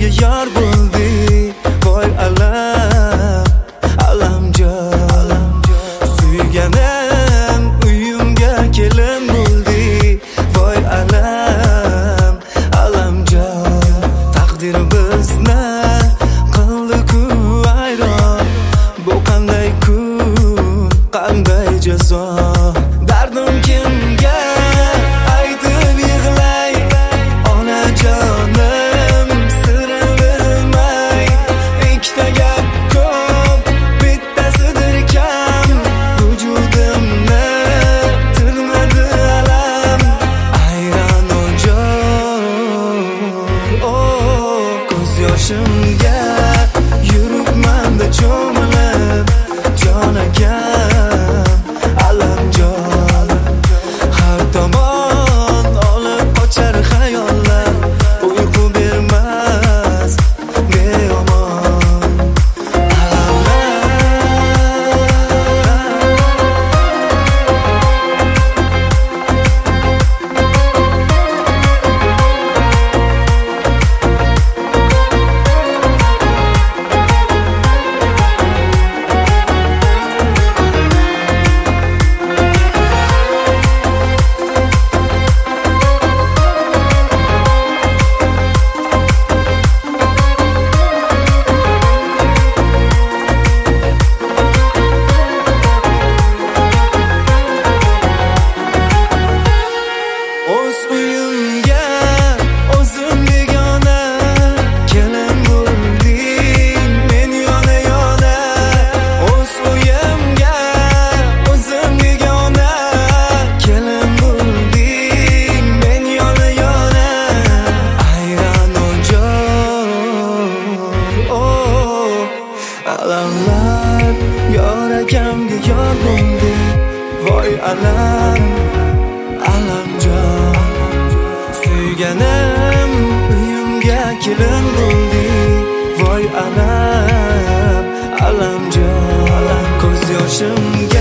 yuragamga yor bo'ldi. Voy alam, alamjon. Suyganim uyimga kelin bo'ldi. Voy alam, alamjon. Taqdir bizni qildi-ku ayron. Bu qanday kun, qanday jazo. Dardim kimga aytib yig'lay, onajonim sirin bilmay. Ikkita gap ko'p, bittasidir kam. Vujudimni tirnadi alam. Ayron ojon, ko'z yoshimga yuribman-da cho'milib. Jon akam, alamjon. Har tomon olib qochar xayollar. Uyqu bermas beomon. O'z uyimga o'zim begona, kelin bo'lding men yona-yona. O'z uyimga o'zim begona, kelin bo'lding men yona-yona. Ayron ojon, alamlar yuragamga yor bo'ldi. Voy alam, alamjon. Suyganim uyimga kelin bo'ldi. Voy alam, alamjon. Ko'z yoshimga